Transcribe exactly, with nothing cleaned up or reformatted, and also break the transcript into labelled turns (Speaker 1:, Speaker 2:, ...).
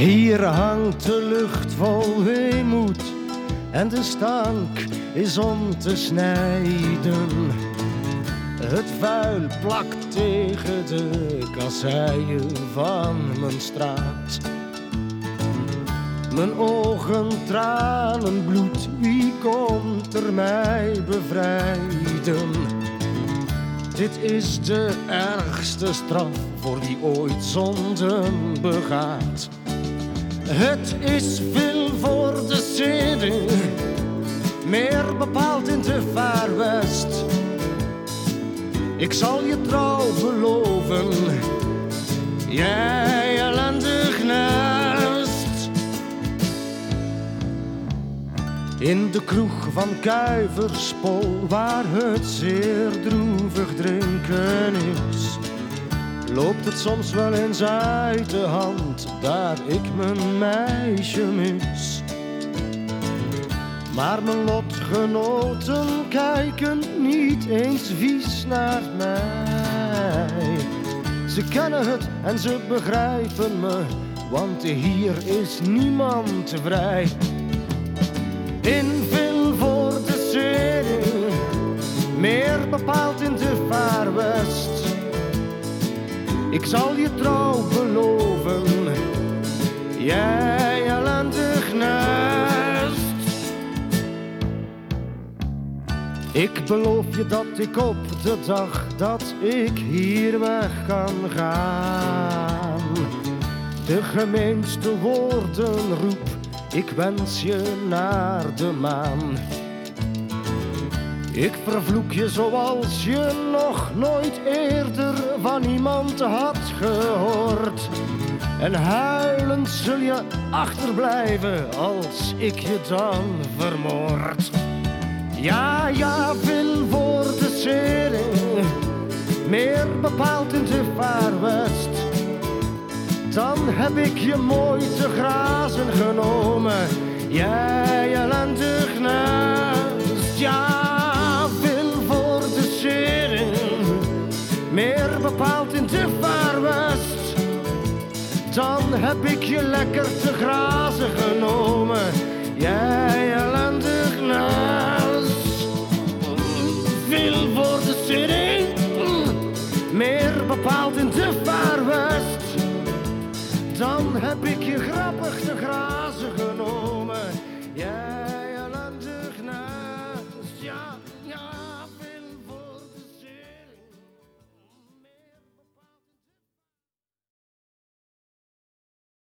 Speaker 1: Hier hangt de lucht vol weemoed en de stank is om te snijden. Het vuil plakt tegen de kasseien van mijn straat. Mijn ogen tranen bloed, wie komt er mij bevrijden? Dit is de ergste straf voor wie ooit zonden begaat. Het is veel voor de zeden, meer bepaald in de Far West. Ik zal je trouw beloven, jij ellendig nest. In de kroeg van Kuiverspol, waar het zeer droevig drinken is, loopt het soms wel eens uit de hand, daar ik mijn meisje mis. Maar mijn lotgenoten kijken niet eens vies naar mij. Ze kennen het en ze begrijpen me, want hier is niemand vrij. In veel voor de zee, meer bepaald in de Far West. Ik zal je trouw beloven, jij ellendig nest. Ik beloof je dat ik op de dag dat ik hier weg kan gaan, de gemeenste woorden roep, ik wens je naar de maan. Ik vervloek je zoals je nog nooit eerder van iemand had gehoord. En huilend zul je achterblijven als ik je dan vermoord. Ja, ja, veel voor de zee, meer bepaald in de Far West. Dan heb ik je mooi te grazen genomen, jij ellendig nest. Ja, veel voor de zee, meer bepaald in de Far West. Dan heb ik je lekker te grazen genomen.